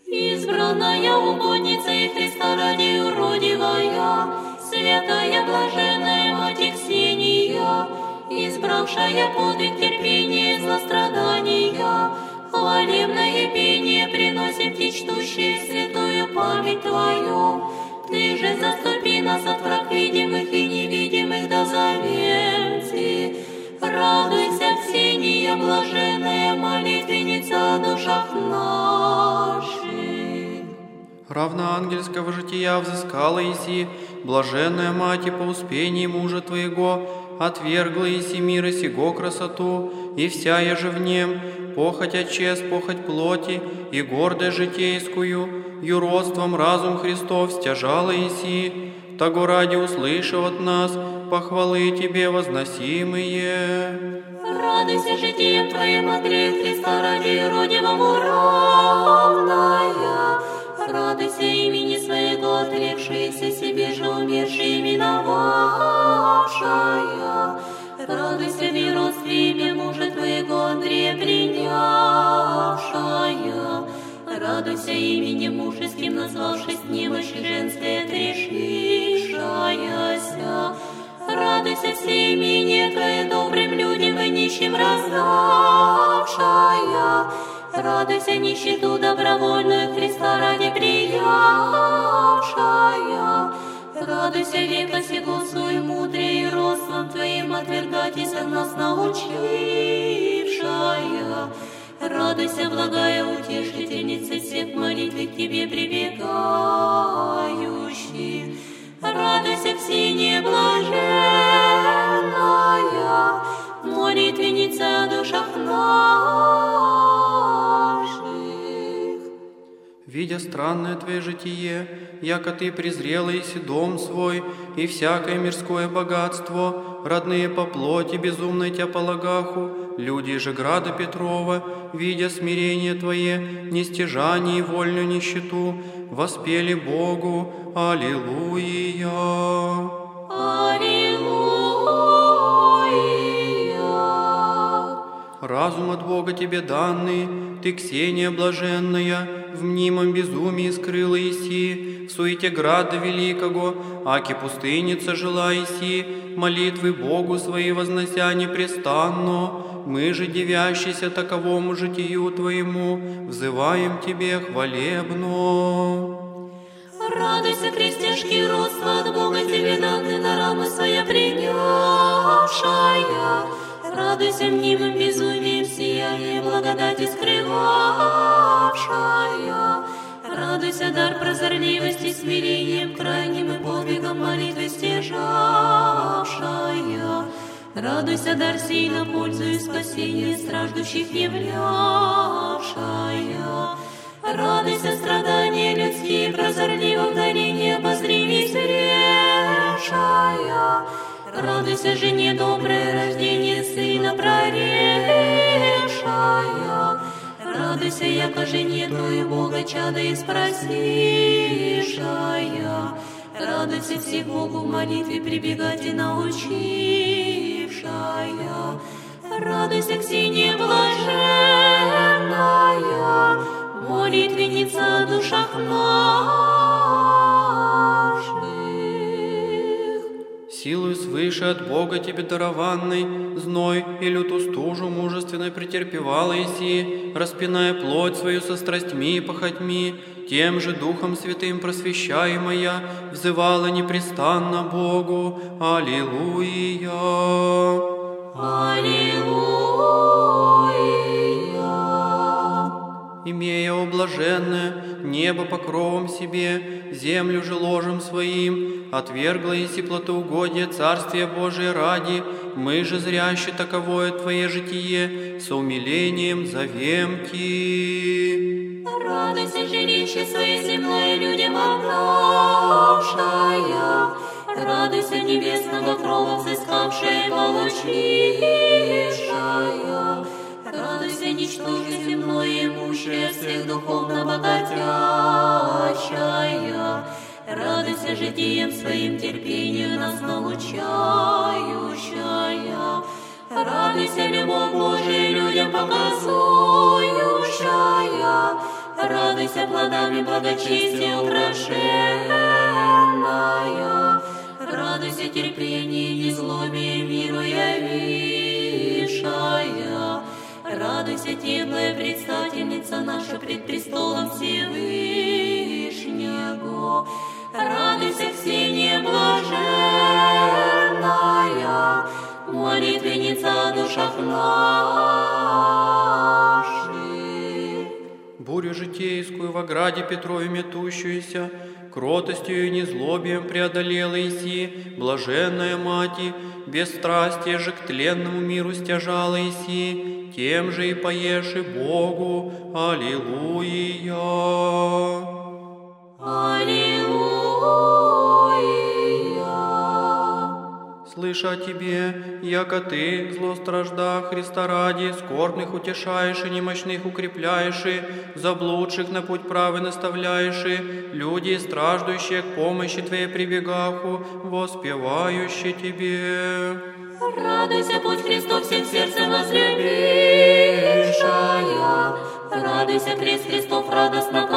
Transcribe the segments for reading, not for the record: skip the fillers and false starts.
Избранная угодница и Христа ради уродивая, святая блаженная Мать Ксения, избравшая подвиг терпения и злострадания, хвалебное пение приносим Ти, чтущие святую память Твою. Ты же заступи нас от враг видимых и невидимых, дозовем Ти. Радуйся, Ксения, блаженная молитвенница о душах наших. Равноангельского жития взыскала Иси, блаженная Мать, и по успении мужа Твоего отвергла Иси мира сего красоту, и вся еже в нем, похоть отчес, похоть плоти, и гордость житейскую, юродством разум Христов стяжала Иси, того ради услышав от нас похвалы Тебе возносимые. Радуйся житием Твоим, Андрея Христа ради родивому равная. Радуйся имени Своего, отрекшейся себе же умершей именовавшая. Радуйся виродстве имя мужа Твоего, Андрея принявшая. Радуйся именем мужеским, назвавшись немощи женской, отрешившаяся. Радуйся все имение Твое добрым людям и нищим раздавшая. Радуйся нищету добровольную Христа ради приявшая. Радуйся века сего суй мудрее и родством Твоим отвергайтесь от нас научившая. Радуйся, благая утешительница всех молитвы к Тебе прибегающих. Радуйся, Ксения блаженная, молитвенница о душах наших. Видя странное Твое житие, яко Ты презрела Иси дом свой, и всякое мирское богатство, родные по плоти безумной Тя полагаху, люди же града Петрова, видя смирение Твое, нестяжание и вольную нищету, воспели Богу Аллилуйя. Аллилуйя. Разум от Бога Тебе данный, Ты, Ксения блаженная, в мнимом безумии скрыла Иси, в суете града великого, аки пустыница жила Иси, молитвы Богу свои вознося непрестанно. Мы же, дивящиеся таковому житию Твоему, взываем Тебе хвалебно. Радуйся, крестяшки родства от Бога Тебе данный на рамы своя принявшая. Радуйся мнимым безумием сияние благодати скрывавшая. Радуйся дар прозорливости смирением крайним и подвигом молитвы стяжавшая. Радуйся дар сей на пользу и спасение страждущих являвшая. Радуйся страдания людские прозорливо вдали не обозрились решая. Радуйся жене доброе рождение сына прорешая. Радуйся, яко жене Твою Бога чада и спросишая. Радуйся всех Богу в молитве прибегать и научившая. Радуйся, Ксения блаженная, молитвенница о душах наших. Силою свыше от Бога Тебе дарованной, зной и люту стужу мужественно претерпевала Иси, распиная плоть свою со страстьми и похотьми, тем же Духом Святым просвещаемая, взывала непрестанно Богу Аллилуйя. Аллилуйя. Имея облаженное небо покровом себе, землю же ложем своим, отвергла Иси плотоугодие Царствия Божие ради, мы же зряще таковое Твое житие со умилением зовем Ти. Радуйся, жилище свое земное людям обнавшая. Радуйся, небесного крова взыскавшая, получившая. Радуйся, ничтоже земное имущее, всех духовно богатящая. Радуйся житием своим терпению нас научающая. Радуйся, любовь Божию людям показующая. Радуйся плодами благочестия украшенная, радуйся терпение, незлобие, миру явившая, радуйся, теплая предстательница наша пред престолом Всевышнего, радуйся, Ксения блаженная, молитвенница о душах наших. Бурю житейскую в ограде Петрове метущуюся, кротостью и незлобием преодолела Иси, блаженная Мати, бесстрастие же к тленному миру стяжала Иси, тем же и поешь и Богу. Аллилуйя! Слыша о тебе, яко ты, злостражда Христа ради, скорбных утешаешь и немощных укрепляешь, и заблудших на путь правый наставляешь, и люди, страждущие к помощи Твоей прибегаху, воспевающие Тебе. Радуйся, путь Христов всем сердцем возлюбившая, радуйся, крест Христов радостно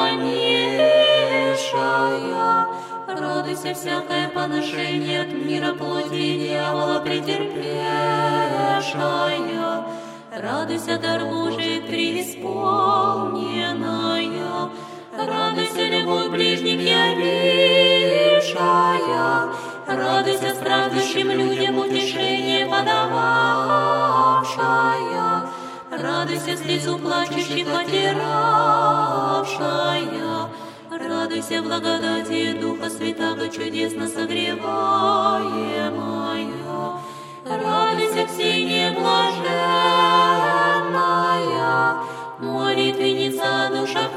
понесшая, радуйся, всякое поношение от мира плоти дьявола претерпевшая, радуйся, дар Божий преисполненная, радуйся, любовь ближних явившая, радуйся, страждущим людям утешение подававшая, радуйся, слезу плачущих отиравшая, радуйся, благодати Духа Святаго чудесно согреваемая, радуйся, Ксения блаженная, молитвенница о душах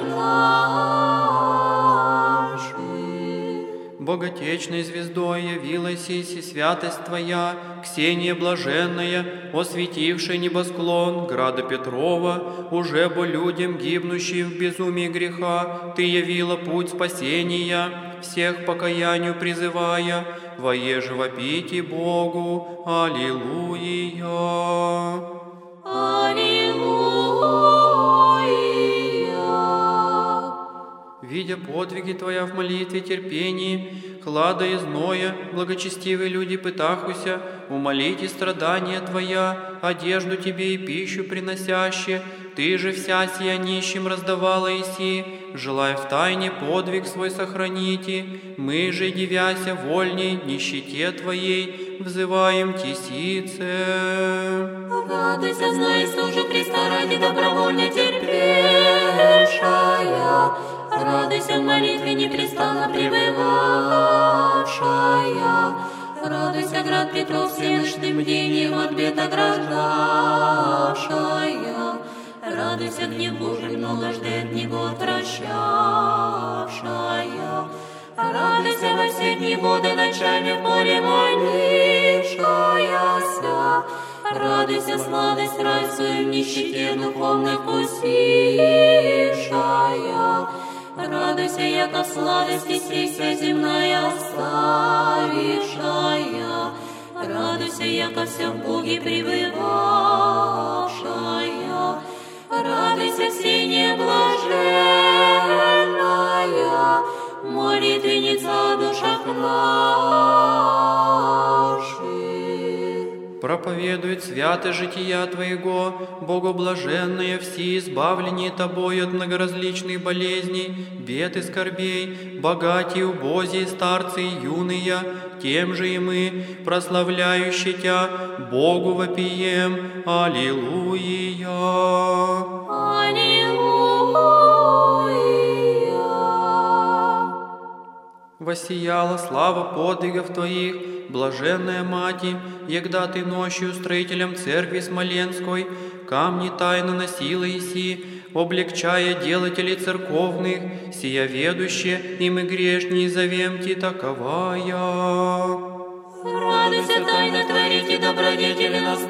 наших. Боготечной звездой явилась Иси святость Твоя, Ксения блаженная, осветившая небосклон града Петрова, уже бо людям, гибнущим в безумии греха, Ты явила путь спасения, всех покаянию призывая, воеже вопите Богу. Аллилуйя! Видя подвиги Твоя в молитве терпении, хлада и зноя, благочестивые люди пытахуся, умолите страдания Твоя, одежду Тебе и пищу приносяще, Ты же вся сия нищим раздавала Иси, желая в тайне подвиг свой сохраните, мы же, дивяся вольней нищете Твоей, взываем Тисице. Радуйся, зная служу Христа ради добровольно терпевшая, радуйся в молитве непрестанно пребывавшая, радуйся, град Петров всеночным бдением от бед ограждавшая, радуйся, гнев Божий многожды от него отвращавшая, радуйся во все дни года ночами в поле молившаяся, радуйся, сладость рай свою в нищете духовной вкусившая, радуйся, яко в сладости сей вся земная оставившая, радуйся, яко все в Боге пребывавшая, радуйся, Ксения блаженная, молитвенница о душах наших. Проповедует свято жития Твоего, Богоблаженные все избавление Тобою от многоразличных болезней, бед и скорбей, богатые, убозие, старцы и юные, тем же и мы, прославляющие Тя, Богу вопием. Аллилуйя! Воссияла слава подвигов Твоих, блаженная Мати, егда Ты ночью строителям церкви Смоленской камни тайно носила Иси, облегчая делателей церковных, сия ведущие, и мы грешней зовемте таковая. Радуйся, тайно творите добродетели нас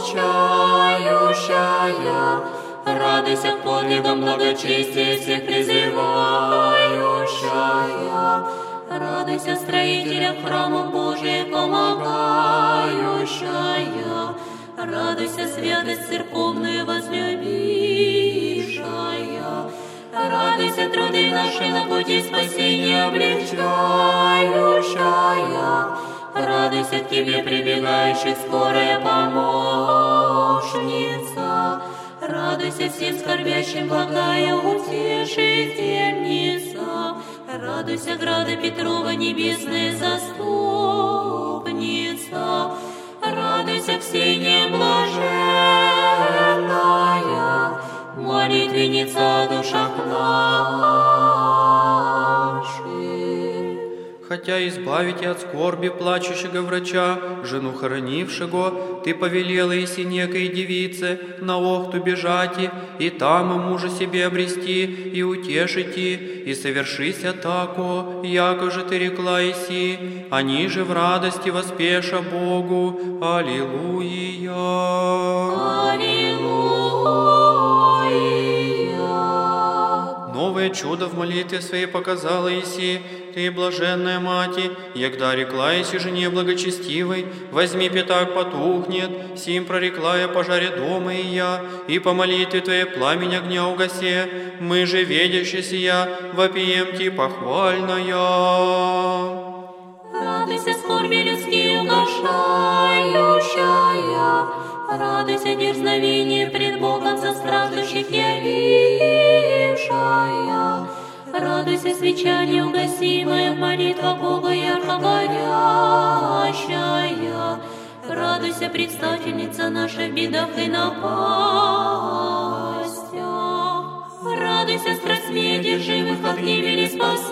научающая, радуйся подвигам благочестия всех призывающая, радуйся строителям храмов Божиих помогающая, радуйся святость церковную возлюбившая, радуйся Радуйся, труды наши на пути спасения облегчающая. Радуйся, к Тебе прибегающих скорая помощница. Радуйся всем скорбящим, благая утешительница. Радуйся, града Петрова, небесная заступница. Радуйся, Ксения блаженная, молитвенница душах наших. Хотя избавите от скорби плачущего врача, жену хоронившего, ты повелела и некой девице на Охту бежати, и там мужа себе обрести, и утешите, и совершися тако, яко же ты рекла иси, они же в радости воспеша Богу. Аллилуйя! Новое чудо в молитве своей показала Иси, ты, блаженная Мати, егда рекла Иси жене благочестивой, возьми пятак потухнет, сим прорекла я пожаре дома и я, и по молитве твоей пламень огня угасе, мы же, видящие сия, вопием ти похвальная. Радуйся, скорби людские угошающая, радуйся, дерзновение пред Богом за страждущих явившая. Радуйся, свеча неугасимая, молитва Бога ярко горящая. Радуйся, предстательница наша в бедах и напастях. Радуйся, страсть одержимых от гибели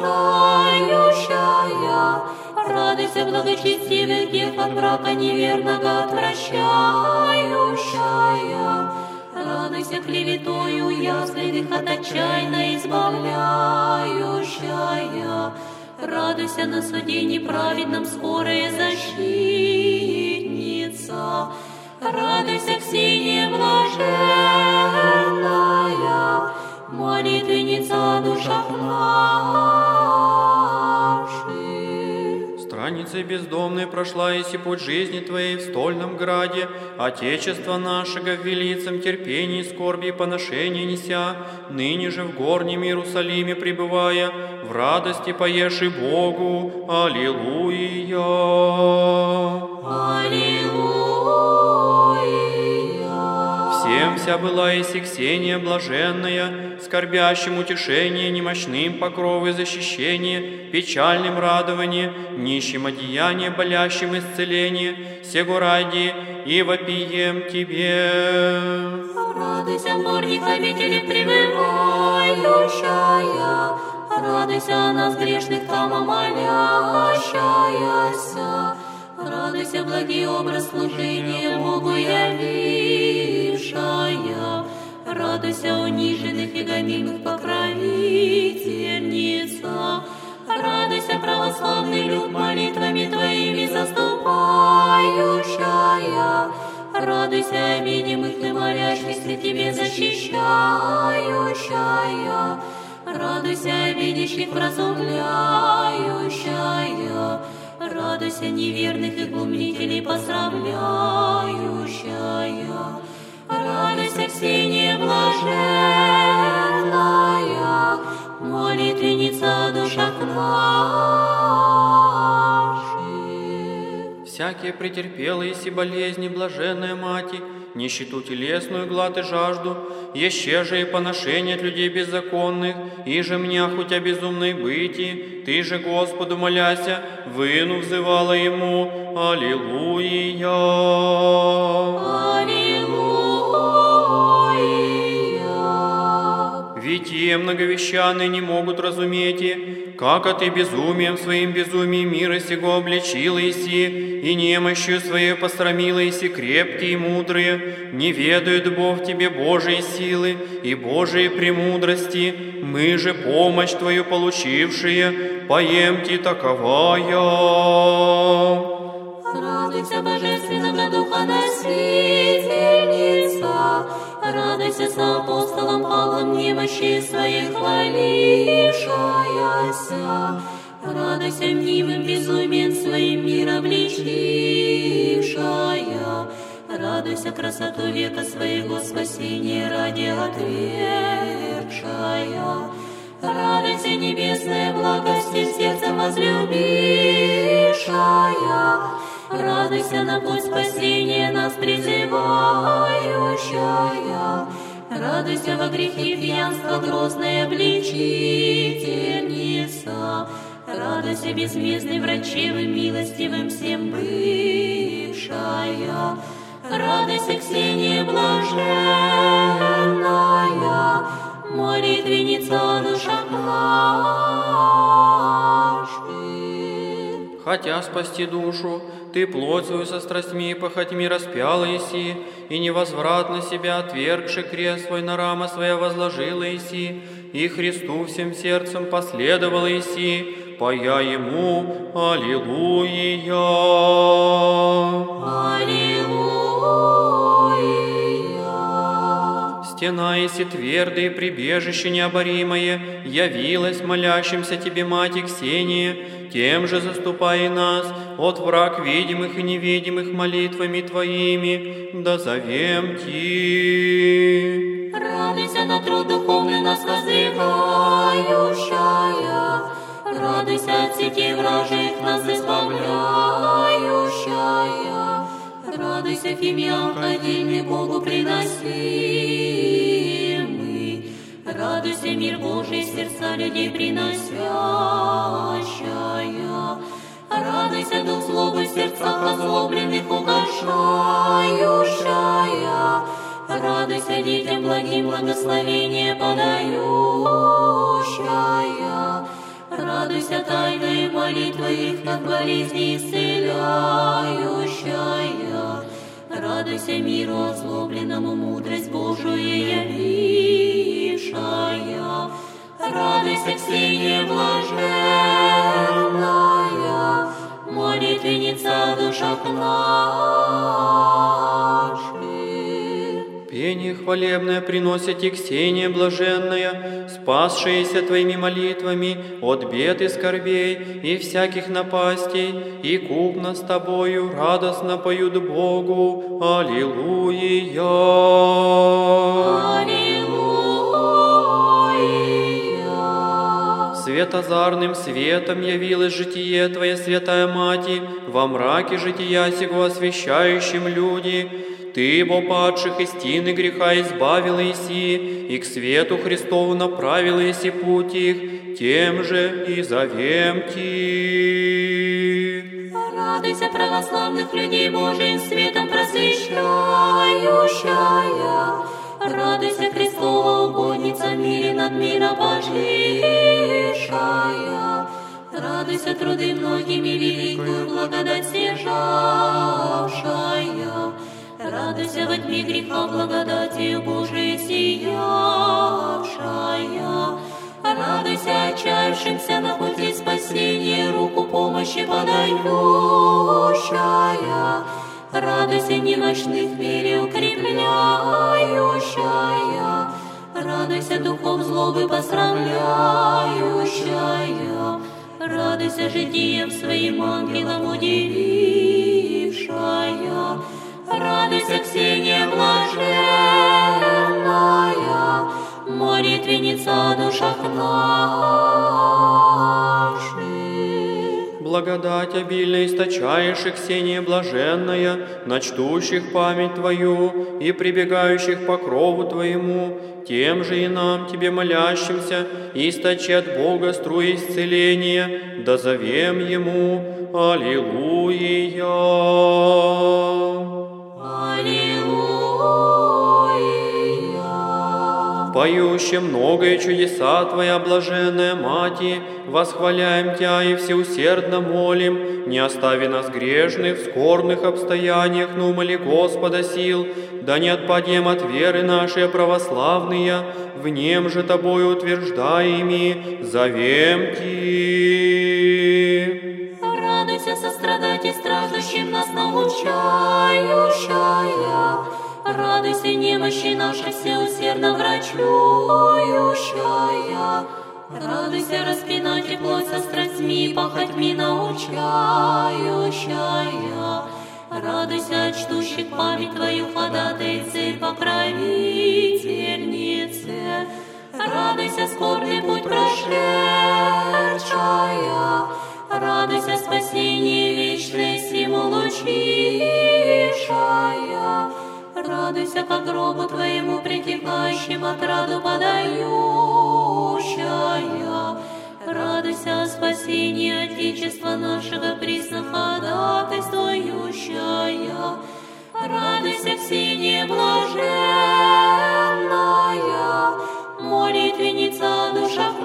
спасающая. Радуйся, благочестивых дев от брака неверного отвращающая. Радуйся, клеветою ясливых от отчаянно избавляющая. Радуйся, на суде неправедном скорая защитница. Радуйся, Ксения блаженная, молитвенница душах наших. Страницей бездомной прошла Иси путь жизни Твоей в стольном граде, Отечество нашего в велицем терпении, скорби и поношения неся, ныне же в горнем Иерусалиме пребывая, в радости поеши Богу. Аллилуйя! Всем вся была Иси Ксения блаженная, скорбящим утешение, немощным покров и защищение, печальным радование, нищим одеяние, болящим исцеление, сего ради и вопием Тебе. Радуйся, горних обители пребывающая, радуйся о нас грешных там омолящаяся. Радуйся, благий образ служения Богу явившая. Радуйся, униженных и гомимых покровительница. Радуйся, православный люд, молитвами Твоими заступающая. Радуйся, обидимых и молящихся Тебе защищающая. Радуйся, обидящих вразумляющая. Радуйся, неверных и глумителей посрамляющая. Радуйся, Ксения блаженная, молитвенница душах наших. Всякие претерпелые Иси болезни, блаженная Мати, нищету телесную, глад и жажду, еще же и поношение от людей беззаконных, и же меня хоть о безумной быти, ты же Господу моляся, выну взывала Ему. Аллилуйя! Ведь те многовещанные не могут разуметь, как ты безумием своим безумием мира сего обличила Иси, и немощью своей посрамила Иси крепкие и мудрые, не ведают Бог тебе Божией силы и Божией премудрости, мы же помощь Твою получившие, поемте таковая. Радуйся, божественного духа носительница, радуйся с апостолом Павлом немощи своей хвалившаяся, радуйся мнимым безумием своим мир обличившая, радуйся красоту века своего спасения ради отвергшая, Радуйся, небесная благости, сердцем возлюбившая. Радуйся, на путь спасения нас призывающая. Радуйся, во грехе пьянства грозная обличительница. Радуйся, безмездный, врачевым, милостивым всем бывшая. Радуйся, Ксения блаженная, молитвенница душах наших. Хотя спасти душу, ты плоть свою со страстьми и похотьми распяла еси, и невозвратно себя отвергши крест свой на рама своя возложила еси, и Христу всем сердцем последовала еси, поя Ему Аллилуйя. Аллилуйя. Стена еси твердое прибежище необоримое, явилась молящимся Тебе, Мати Ксения, тем же заступай нас от враг видимых и невидимых молитвами Твоими, да зовем Ти. Радуйся на труд духовный нас возвивающая, радуйся от сетей вражьих нас избавляющая, радуйся, фимиам ходильный Богу приносимый, радуйся, мир Божий, сердца людей приносящая, радуйся, дух злобы в сердцах озлобленных угошающая, радуйся, детям благим благословение подающая, радуйся, тайной молитвы их от болезни исцеляющая, радуйся, миру озлобленному мудрость Божию явившая, радуйся, Ксения блаженная, молитвенница душах наших. Пение хвалебное приносит и Ксения блаженная, спасшаяся Твоими молитвами от бед и скорбей и всяких напастей, и купно с Тобою радостно поют Богу Аллилуйя. Аллилуйя. Светозарным светом явилось житие Твое, Святая Мати, во мраке жития сего освящающим люди. Ты, бо падших из тины греха избавила еси, и к свету Христову направила еси путь их, тем же и зовем Ти. Радуйся, православных людей Божиим светом просвещающая, радуйся, Христова угодница, мире над миром пожившая, радуйся, труды многими великую благодать стяжавшая, радуйся, во тьме греха благодатью Божией сиявшая, радуйся, отчаявшимся на пути спасения, руку помощи подающая, радуйся, немощных в вере укрепляющая, радуйся, духов злобы посрамляющая, радуйся, житием своим ангелом удивившая, радуйся, Ксения блаженная, молитвенница душах наших. Благодать обильно источаешь, и Ксения блаженная, на чтущих память Твою и прибегающих по крову Твоему, тем же и нам, Тебе молящимся, источи от Бога струи исцеления, да зовем Ему Аллилуйя. Поющим многое чудеса Твоя, блаженная Мати, восхваляем Тя и всеусердно молим, не остави нас грешных в скорбных обстояниях, но умоли Господа сил, да не отпадем от веры нашей православные, в нем же Тобою утверждаеми, зовем Ти. Радуйся, сострадать и страждущим нас научающая, радуйся, немощи наши всеусердно врачующая, радуйся, распинать и плоть со страстьми и похотьми научающая, радуйся, от чтущих память Твою, ходатайцы, покровительнице, Радуйся, скорбный путь прошедшая, радуйся, спасение вечное сему лучившая. Радуйся, по гробу твоему притекающим отраду подающая. Радуйся, спасение Отечества нашего присно ходатайствующая. Радуйся, Ксения блаженная, молитвенница о душах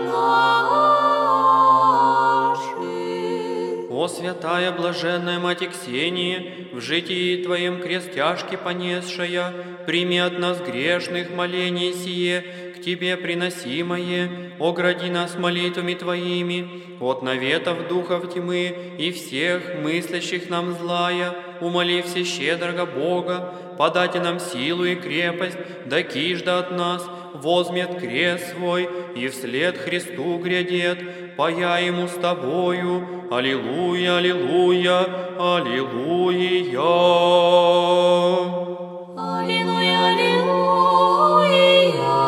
наших. О святая блаженная Мать Ксения, в житии Твоем крест тяжкий понесшая, прими от нас грешных моление сие, к Тебе приносимое, огради нас молитвами Твоими, от наветов духов тьмы и всех мыслящих нам злая, умоли всещедрого Бога, подайте нам силу и крепость, да кижда от нас возьмет крест свой и вслед Христу грядет, пая Ему с Тобою. Аллилуйя, аллилуйя, аллилуйя. Аллилуйя, аллилуйя,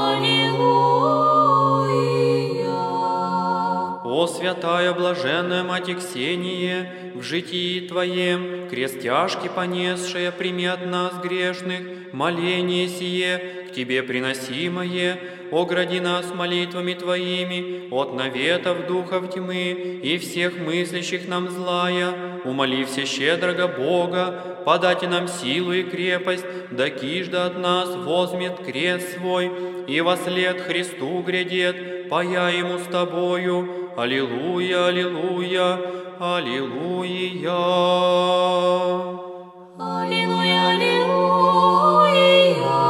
аллилуйя. О святая блаженная Мать Ксения, в житии Твоем крест тяжкий понесшая, прими от нас грешных моление сие, к Тебе приносимое, огради нас молитвами Твоими от наветов духов тьмы и всех мыслящих нам злая, умоли всещедрого Бога, подайте нам силу и крепость, да кижда от нас возьмет крест свой и вослед Христу грядет, пая Ему с Тобою. Аллилуйя, аллилуйя, аллилуйя. Аллилуйя, аллилуйя,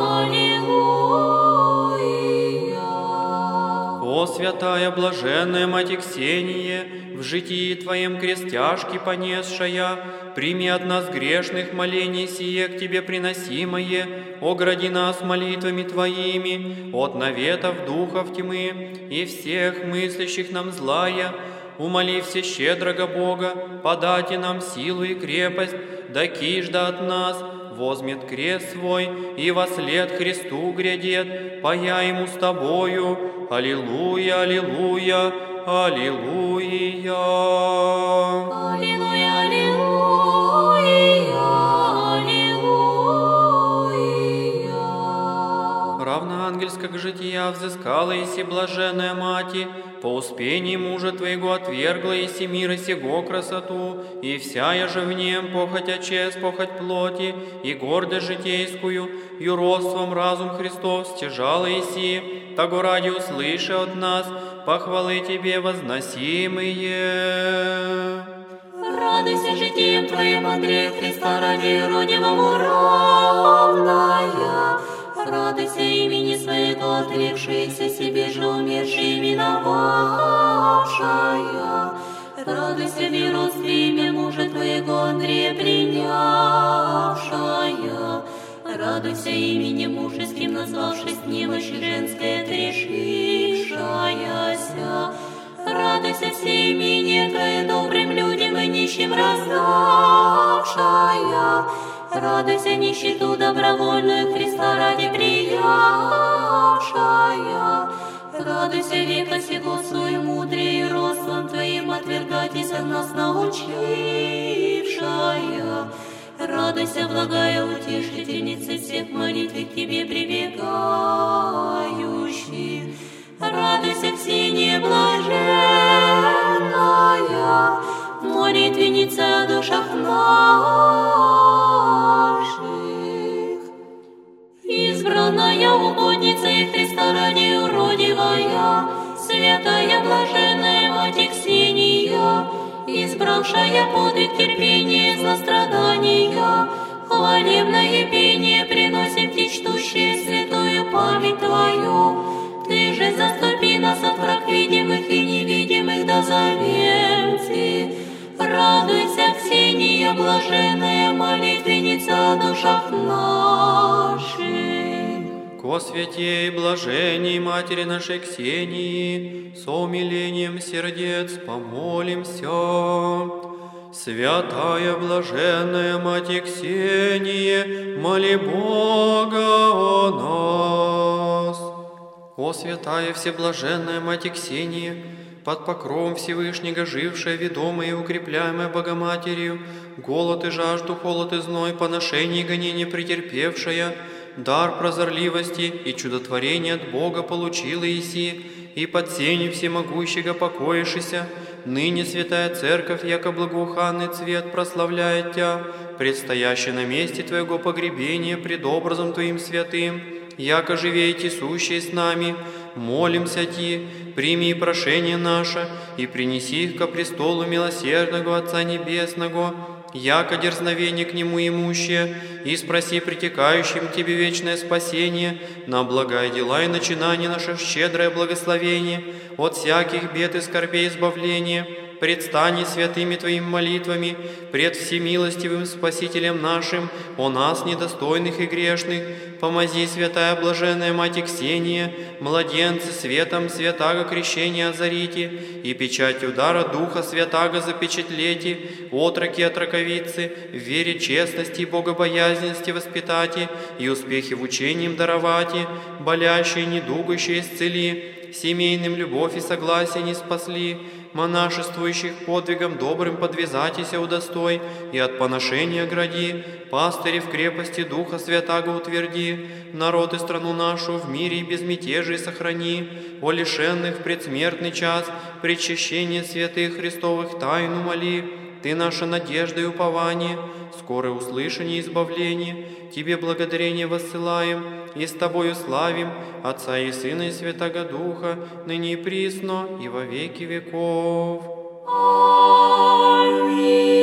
аллилуйя. О святая блаженная Мать Ксения, в житии Твоем крест тяжкий понесшая, прими от нас грешных молений сие, к Тебе приносимое, огради нас молитвами Твоими от наветов духов тьмы и всех мыслящих нам злая, умоли всещедрого Бога, подайте нам силу и крепость, да кижда от нас возьмет крест свой и вослед Христу грядет, пая Ему с Тобою. Аллилуйя, аллилуйя, аллилуйя. Аллилуйя, аллилуйя, аллилуйя. Равноангельского жития взыскала Иси блаженная Мати, по успении мужа Твоего отвергла Иси мира сего красоту, и вся я же в нем похоть очес, похоть плоти, и гордость житейскую, юродством разум Христов стяжала Иси, того ради услыши от нас, похвалы Тебе возносимые. Радуйся житием Твоим, Андрея Христа, ради родивому равная. Радуйся имени Своего, отрекшейся себе же умершей именовавшая. Радуйся веродстве имя мужа Твоего, Андрея принявшая. Радуйся именем мужеским, назвавшись немощи женской отрешившаяся. Радуйся все имени Твое добрым людям и нищим раздавшая. Радуйся нищету добровольную Христа ради приявшая. Радуйся века сего свой мудрее родством Твоим отвергатися нас научившая. Радуйся, благая утешительница всех молитв к Тебе прибегающих. Радуйся, Ксения блаженная, молитвенница о душах наших. Избранная угодница и Христа ради уродивая, святая блаженная Мать Ксения, избравшая подвиг терпения за страдания, хвалебное пение приносим Ти, чтущие святую память Твою. Ты же заступи нас от враг видимых и невидимых, дозовемся. Радуйся, Ксения блаженная, молитвенница о душах наших. Ко святей блаженней Матери нашей Ксении, со умилением сердец помолимся. Святая блаженная Мать Ксения, моли Бога о нас. О святая всеблаженная Мать Ксения, под покровом Всевышнего жившая, ведомая и укрепляемая Богоматерью, голод и жажду, холод и зной, поношение и гонение претерпевшая, дар прозорливости и чудотворение от Бога получила Иси, и под сенью всемогущего покоишься, ныне святая Церковь, яко благоуханный цвет, прославляет Тя, предстоящий на месте Твоего погребения пред образом Твоим святым, яко живеете сущие с нами, молимся Ти, прими и прошение наше, и принеси их ко престолу милосердного Отца Небесного, яко дерзновение к Нему имущее, и спроси притекающим Тебе вечное спасение, на благая дела и начинание наше щедрое благословение, от всяких бед и скорбей избавление, предстани святыми Твоими молитвами, пред всемилостивым Спасителем нашим, о нас, недостойных и грешных, помози, святая блаженная Мать Ксения, младенцы светом святаго крещения озарите, и печать удара Духа святаго запечатлете, отроки от раковицы, в вере честности и богобоязненности воспитати, и успехи в учении им даровати, болящие, недугущие исцели, семейным любовь и согласие не спасли, монашествующих подвигом добрым подвязатися удостой, и от поношения огради, пастыри в крепости Духа Святаго утверди, народ и страну нашу в мире и безмятежии сохрани, о лишенных в предсмертный час, причащение святых Христовых тайну моли, Ты наша надежда и упование, скорое услышание и избавление, Тебе благодарение воссылаем, и с Тобою славим Отца и Сына и Святаго Духа, ныне и присно, и во веки веков. Аминь.